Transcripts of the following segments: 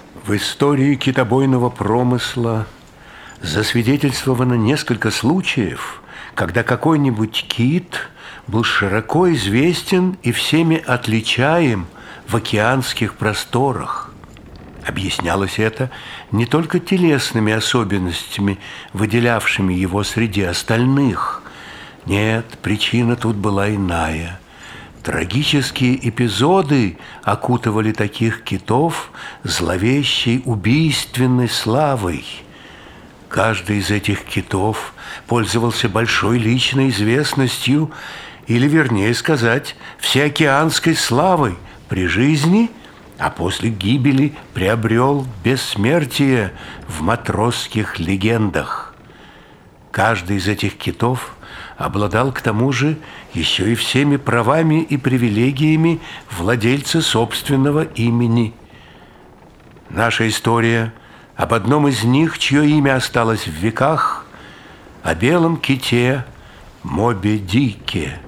В истории китобойного промысла засвидетельствовано несколько случаев, когда какой-нибудь кит был широко известен и всеми отличаем в океанских просторах. Объяснялось это не только телесными особенностями, выделявшими его среди остальных. Нет, причина тут была иная. Трагические эпизоды окутывали таких китов зловещей убийственной славой. Каждый из этих китов пользовался большой личной известностью, или, вернее сказать, всеокеанской славой при жизни, а после гибели приобрел бессмертие в матросских легендах. Каждый из этих китов обладал к тому же еще и всеми правами и привилегиями владельца собственного имени. Наша история об одном из них, чье имя осталось в веках, о белом ките Моби Дике.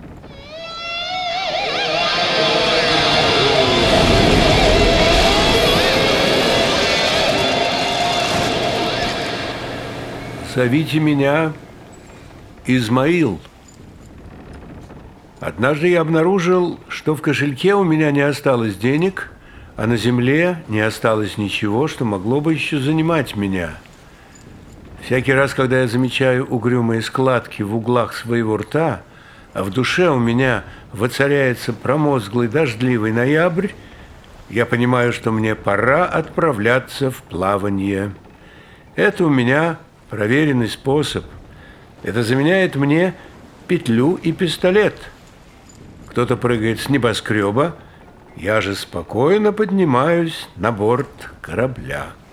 Зовите меня Измаил. Однажды я обнаружил, что в кошельке у меня не осталось денег, а на земле не осталось ничего, что могло бы еще занимать меня. Всякий раз, когда я замечаю угрюмые складки в углах своего рта, а в душе у меня воцаряется промозглый дождливый ноябрь, я понимаю, что мне пора отправляться в плавание. Это у меня проверенный способ. Это заменяет мне петлю и пистолет. Кто-то прыгает с небоскреба, я же спокойно поднимаюсь на борт корабля.